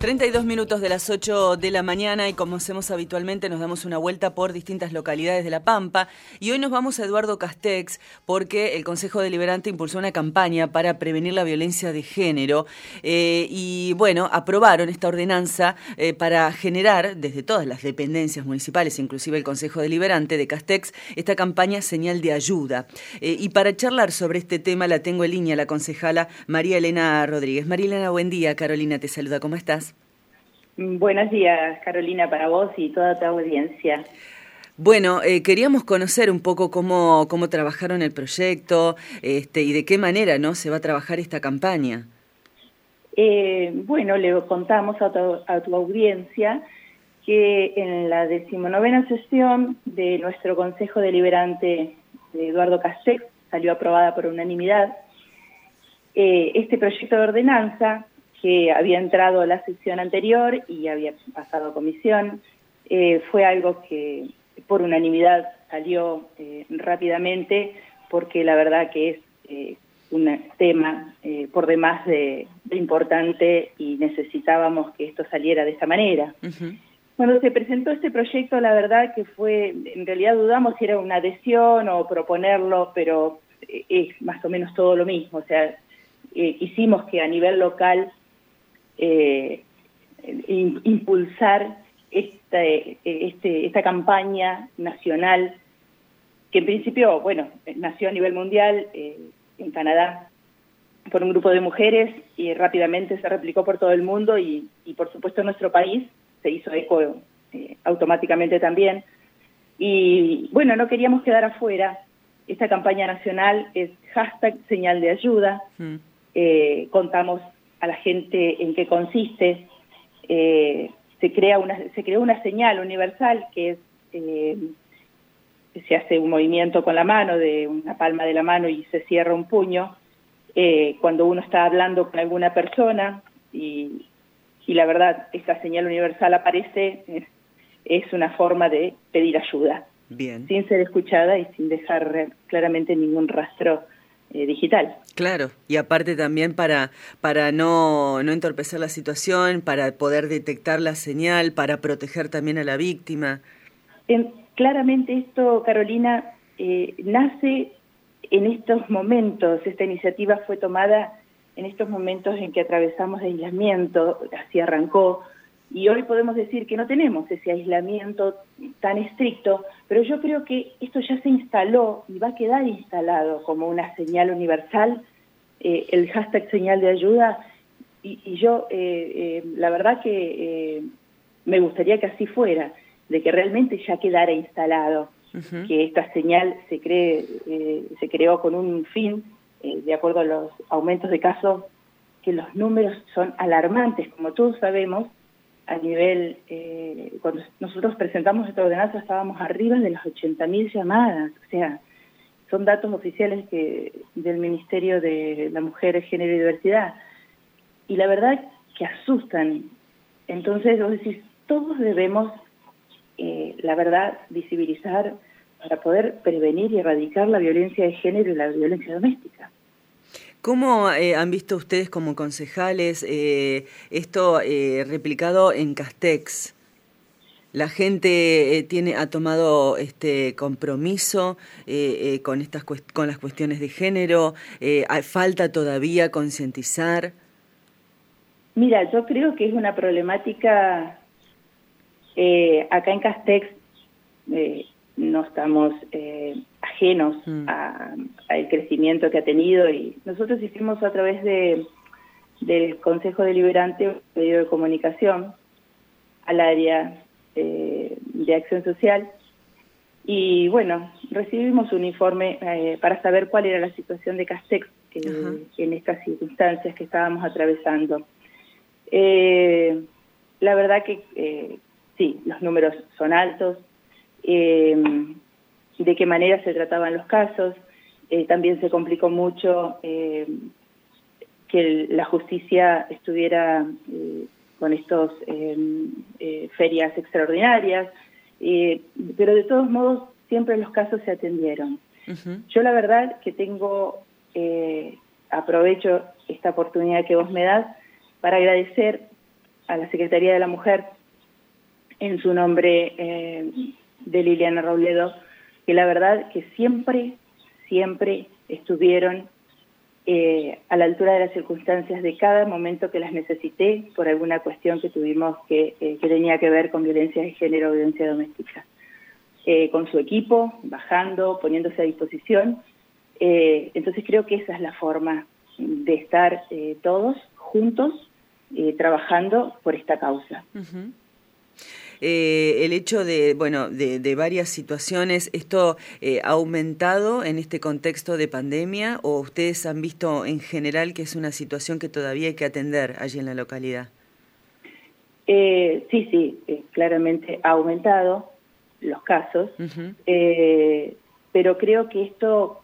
32 minutos de las 8 de la mañana y como hacemos habitualmente nos damos una vuelta por distintas localidades de La Pampa y hoy nos vamos a Eduardo Castex porque el Consejo Deliberante impulsó una campaña para prevenir la violencia de género y bueno, aprobaron esta ordenanza para generar desde todas las dependencias municipales, inclusive el Consejo Deliberante de Castex, esta campaña Señal de Ayuda. Y para charlar sobre este tema la tengo en línea la concejala María Elena Rodríguez. María Elena, buen día. Carolina te saluda. ¿Cómo estás? Buenos días, Carolina, para vos y toda tu audiencia. Bueno, queríamos conocer un poco cómo trabajaron el proyecto y de qué manera no se va a trabajar esta campaña. Bueno, le contamos a tu audiencia que en la 19ª sesión de nuestro Consejo Deliberante de Eduardo Castex salió aprobada por unanimidad este proyecto de ordenanza que había entrado a la sesión anterior y había pasado a comisión. Fue algo que por unanimidad salió rápidamente porque la verdad que es un tema por demás de importante y necesitábamos que esto saliera de esta manera. Uh-huh. Cuando se presentó este proyecto, la verdad que en realidad dudamos si era una adhesión o proponerlo, pero es más o menos todo lo mismo. O sea, quisimos que a nivel local impulsar esta campaña nacional, que en principio, bueno, nació a nivel mundial en Canadá por un grupo de mujeres y rápidamente se replicó por todo el mundo y por supuesto en nuestro país se hizo eco automáticamente también. Y bueno, no queríamos quedar afuera. Esta campaña nacional es #Señal de Ayuda. Contamos a la gente en qué consiste. Se creó una señal universal que se hace un movimiento con la mano, de una palma de la mano y se cierra un puño cuando uno está hablando con alguna persona y la verdad esta señal universal aparece, es una forma de pedir ayuda. Bien. Sin ser escuchada y sin dejar claramente ningún rastro digital. Claro, y aparte también para no entorpecer la situación, para poder detectar la señal, para proteger también a la víctima. Claramente esto, Carolina, nace en estos momentos. Esta iniciativa fue tomada en estos momentos en que atravesamos de aislamiento, así arrancó, y hoy podemos decir que no tenemos ese aislamiento tan estricto, pero yo creo que esto ya se instaló y va a quedar instalado como una señal universal, el #Señal de Ayuda, y yo la verdad que me gustaría que así fuera, de que realmente ya quedara instalado, uh-huh. Que esta señal se creó con un fin, de acuerdo a los aumentos de casos, que los números son alarmantes, como todos sabemos. A nivel, cuando nosotros presentamos esta ordenanza estábamos arriba de las 80.000 llamadas, o sea, son datos oficiales del Ministerio de la Mujer, Género y Diversidad, y la verdad que asustan. Entonces, vos decís, todos debemos, la verdad, visibilizar para poder prevenir y erradicar la violencia de género y la violencia doméstica. ¿Cómo han visto ustedes como concejales esto replicado en Castex? ¿La gente ha tomado compromiso con las cuestiones de género? ¿Falta todavía concientizar? Mira, yo creo que es una problemática acá en Castex. No estamos ajenos al crecimiento que ha tenido, y nosotros hicimos a través del Consejo Deliberante un pedido de comunicación al área de Acción Social y bueno, recibimos un informe para saber cuál era la situación de Castex en estas circunstancias que estábamos atravesando. La verdad que sí, los números son altos. De qué manera se trataban los casos, también se complicó mucho que la justicia estuviera con estos ferias extraordinarias, pero de todos modos siempre los casos se atendieron. Uh-huh. Yo la verdad que aprovecho esta oportunidad que vos me das para agradecer a la Secretaría de la Mujer en su nombre de Liliana Robledo, que la verdad que siempre estuvieron a la altura de las circunstancias de cada momento que las necesité por alguna cuestión que tuvimos que tenía que ver con violencia de género o violencia doméstica. Con su equipo, bajando, poniéndose a disposición. Entonces creo que esa es la forma de estar todos juntos trabajando por esta causa. Uh-huh. El hecho de varias situaciones, ¿esto ha aumentado en este contexto de pandemia o ustedes han visto en general que es una situación que todavía hay que atender allí en la localidad? Sí, claramente ha aumentado los casos, uh-huh. Pero creo que esto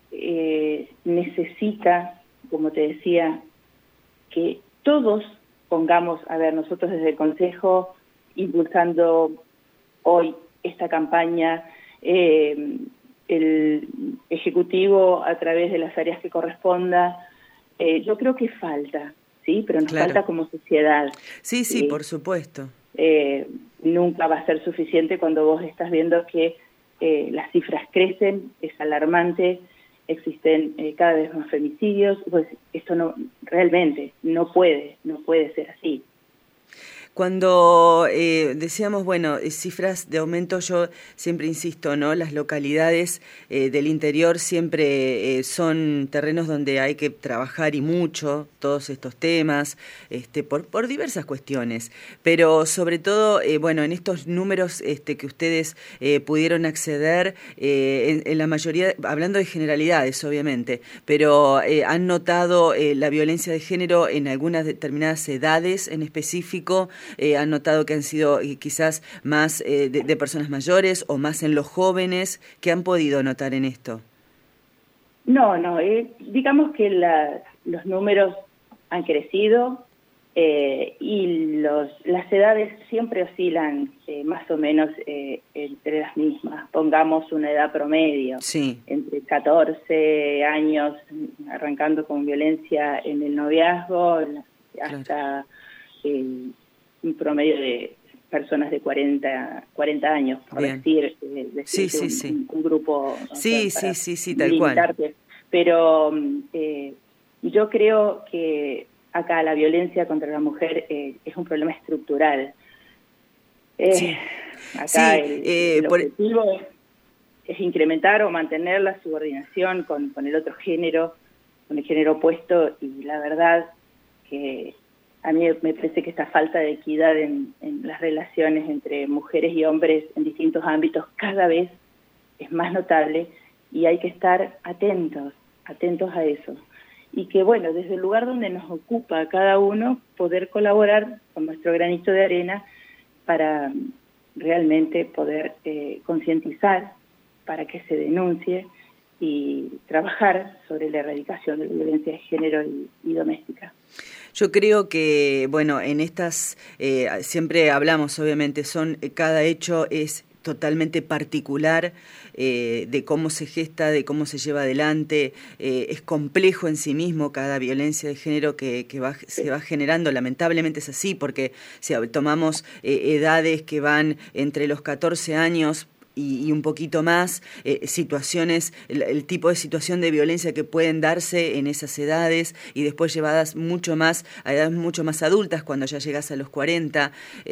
necesita, como te decía, que todos pongamos, nosotros desde el Consejo, impulsando hoy esta campaña, el Ejecutivo a través de las áreas que corresponda, yo creo que falta, ¿sí? Pero nos falta como sociedad. Sí, por supuesto. Nunca va a ser suficiente cuando vos estás viendo que las cifras crecen, es alarmante, existen cada vez más femicidios, pues esto realmente no puede ser así. Cuando decíamos, cifras de aumento, yo siempre insisto, ¿no? Las localidades del interior siempre son terrenos donde hay que trabajar y mucho todos estos temas, por diversas cuestiones. Pero sobre todo, en estos números que ustedes pudieron acceder, en la mayoría, hablando de generalidades, obviamente, pero han notado la violencia de género en algunas determinadas edades en específico. ¿Han notado que han sido quizás más de personas mayores o más en los jóvenes? ¿Qué han podido notar en esto? No, digamos que los números han crecido y las edades siempre oscilan más o menos entre las mismas. Pongamos una edad promedio, sí, entre 14 años, arrancando con violencia en el noviazgo, hasta... un promedio de personas de 40 años, por decir, un grupo... Sí, tal cual. Pero yo creo que acá la violencia contra la mujer es un problema estructural. Acá el objetivo es incrementar o mantener la subordinación con el otro género, con el género opuesto, y la verdad que a mí me parece que esta falta de equidad en las relaciones entre mujeres y hombres en distintos ámbitos cada vez es más notable y hay que estar atentos a eso. Y que, desde el lugar donde nos ocupa cada uno, poder colaborar con nuestro granito de arena para realmente poder concientizar, para que se denuncie y trabajar sobre la erradicación de la violencia de género y doméstica. Yo creo que, en estas, siempre hablamos, obviamente, cada hecho es totalmente particular de cómo se gesta, de cómo se lleva adelante, es complejo en sí mismo cada violencia de género que se va generando, lamentablemente es así, porque si tomamos edades que van entre los 14 años, y un poquito más, situaciones, el tipo de situación de violencia que pueden darse en esas edades y después llevadas mucho más a edades mucho más adultas cuando ya llegas a los 40,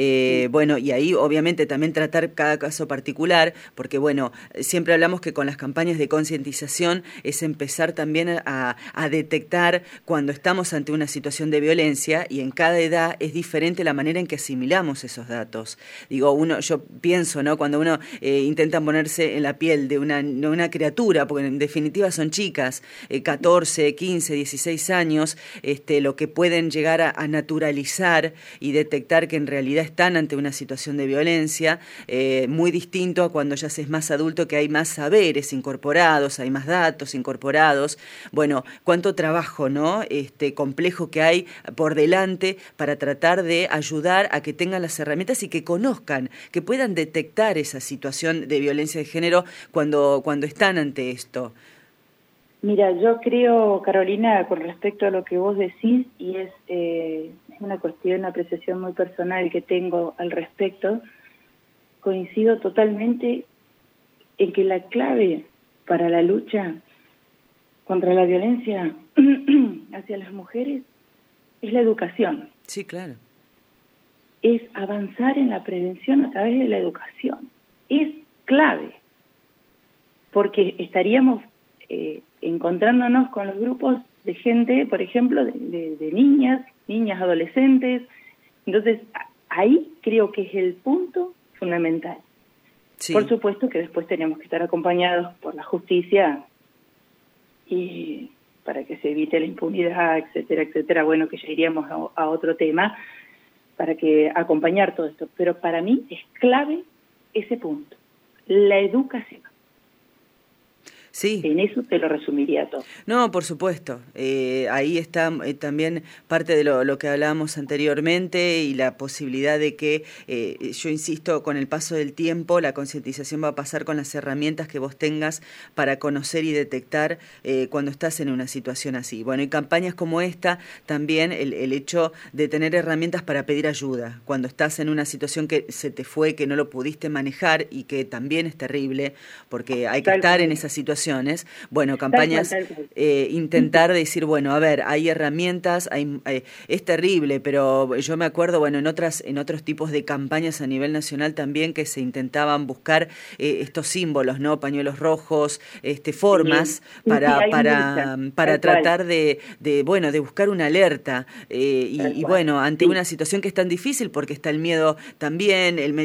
y ahí obviamente también tratar cada caso particular, porque siempre hablamos que con las campañas de concientización es empezar también a detectar cuando estamos ante una situación de violencia, y en cada edad es diferente la manera en que asimilamos esos datos. Yo pienso, ¿no? Cuando uno intentan ponerse en la piel de una criatura, porque en definitiva son chicas, 14, 15, 16 años, lo que pueden llegar a naturalizar y detectar que en realidad están ante una situación de violencia, muy distinto a cuando ya se es más adulto, que hay más saberes incorporados, hay más datos incorporados. Cuánto trabajo, ¿no? Complejo que hay por delante para tratar de ayudar a que tengan las herramientas y que conozcan, que puedan detectar esa situación de violencia de género cuando están ante esto. Mira, yo creo, Carolina, con respecto a lo que vos decís, y es una una cuestión, una apreciación muy personal que tengo al respecto, coincido totalmente en que la clave para la lucha contra la violencia hacia las mujeres es la educación. Sí, claro. Es avanzar en la prevención a través de la educación. Es clave, porque estaríamos encontrándonos con los grupos de gente, por ejemplo, de niñas, adolescentes. Entonces, ahí creo que es el punto fundamental. Sí. Por supuesto que después tenemos que estar acompañados por la justicia y para que se evite la impunidad, etcétera, etcétera. Bueno, que ya iríamos a otro tema, para que acompañar todo esto. Pero para mí es clave ese punto, la educación. Sí. En eso te lo resumiría todo. No, por supuesto. Ahí está también parte de lo que hablábamos anteriormente y la posibilidad de que, yo insisto, con el paso del tiempo la concientización va a pasar con las herramientas que vos tengas para conocer y detectar cuando estás en una situación así. Bueno, y campañas como esta, también el hecho de tener herramientas para pedir ayuda. Cuando estás en una situación que se te fue, que no lo pudiste manejar y que también es terrible, porque hay que estar en esa situación. Bueno, campañas, intentar decir, bueno, a ver, hay herramientas, es terrible, pero yo me acuerdo, bueno, en otros tipos de campañas a nivel nacional también que se intentaban buscar estos símbolos, ¿no? Pañuelos rojos, formas para tratar de buscar una alerta y bueno, ante una situación que es tan difícil porque está el miedo también, el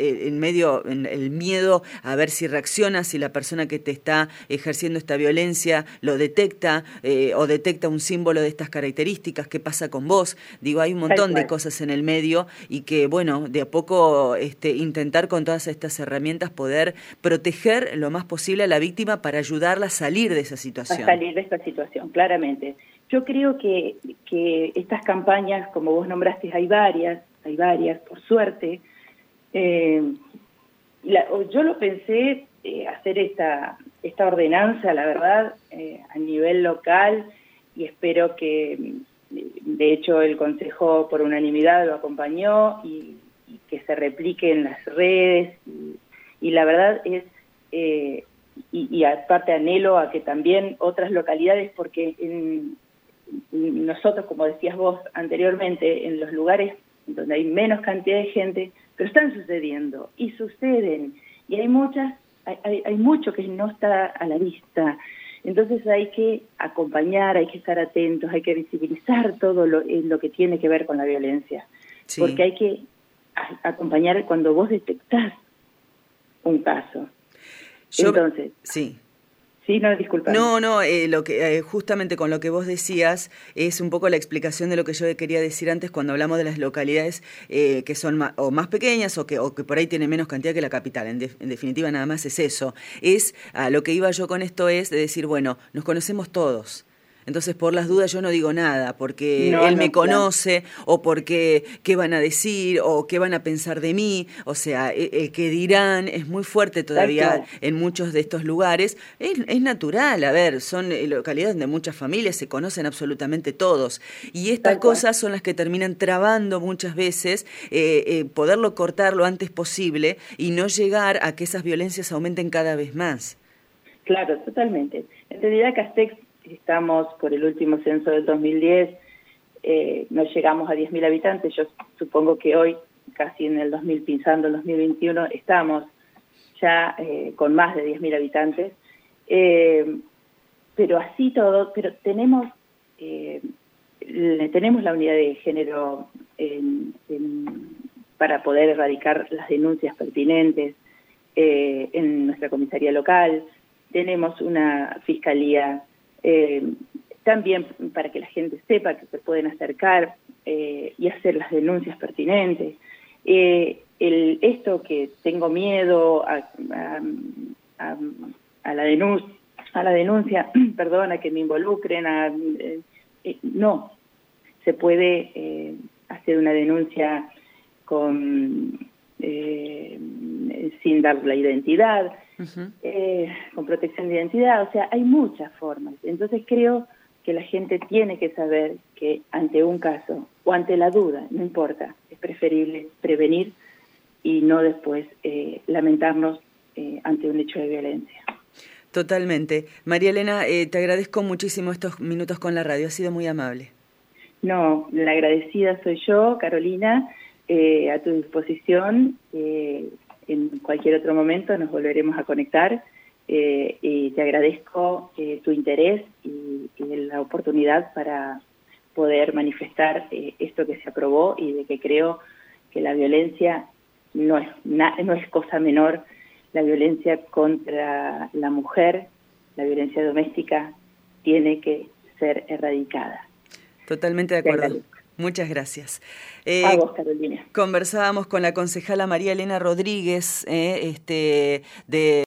miedo a ver si reacciona, si la persona que te está ejerciendo esta violencia lo detecta o detecta un símbolo de estas características, ¿qué pasa con vos? Digo, hay un montón de cosas en el medio y que, bueno, de a poco intentar con todas estas herramientas poder proteger lo más posible a la víctima para ayudarla a salir de esa situación. A salir de esta situación, claramente. Yo creo que estas campañas, como vos nombraste, hay varias, por suerte. Yo lo pensé hacer esta ordenanza, la verdad, a nivel local, y espero que, de hecho, el Consejo por unanimidad lo acompañó y que se replique en las redes, y la verdad es, y aparte anhelo a que también otras localidades, porque nosotros, como decías vos anteriormente, en los lugares donde hay menos cantidad de gente, pero están sucediendo, y suceden, y hay mucho que no está a la vista. Entonces hay que acompañar, hay que estar atentos, hay que visibilizar todo lo que tiene que ver con la violencia. Sí. Porque hay que acompañar cuando vos detectás un caso. Entonces, sí. Sí, no, disculpa. No, justamente con lo que vos decías es un poco la explicación de lo que yo quería decir antes cuando hablamos de las localidades que son más pequeñas o que por ahí tienen menos cantidad que la capital. En definitiva, nada más es eso. A lo que iba yo con esto es de decir, bueno, nos conocemos todos. Entonces, por las dudas, yo no digo nada, porque él me conoce, o porque qué van a decir, o qué van a pensar de mí. O sea, el que dirán es muy fuerte todavía en muchos de estos lugares. Es natural, a ver, son localidades donde muchas familias se conocen absolutamente todos. Y estas cosas son las que terminan trabando muchas veces, poderlo cortar lo antes posible y no llegar a que esas violencias aumenten cada vez más. Claro, totalmente. En realidad, Castex, estamos por el último censo del 2010, no llegamos a 10.000 habitantes. Yo supongo que hoy, casi en el 2000, pisando el 2021, estamos ya con más de 10.000 habitantes. Pero así todo, pero tenemos la unidad de género para poder erradicar las denuncias pertinentes en nuestra comisaría local. Tenemos una fiscalía también para que la gente sepa que se pueden acercar y hacer las denuncias pertinentes. Esto que tengo miedo a la denuncia, perdón, a que me involucren, no, se puede hacer una denuncia sin dar la identidad, con protección de identidad. O sea, hay muchas formas. Entonces creo que la gente tiene que saber que ante un caso o ante la duda, no importa, es preferible prevenir y no después lamentarnos ante un hecho de violencia. Totalmente. María Elena, te agradezco muchísimo estos minutos con la radio, ha sido muy amable. No, la agradecida soy yo, Carolina, a tu disposición. En cualquier otro momento nos volveremos a conectar y te agradezco tu interés y la oportunidad para poder manifestar esto que se aprobó y de que creo que la violencia no es cosa menor. La violencia contra la mujer, la violencia doméstica, tiene que ser erradicada. Totalmente de acuerdo. Muchas gracias. A vos, Carolina. Conversábamos con la concejala María Elena Rodríguez de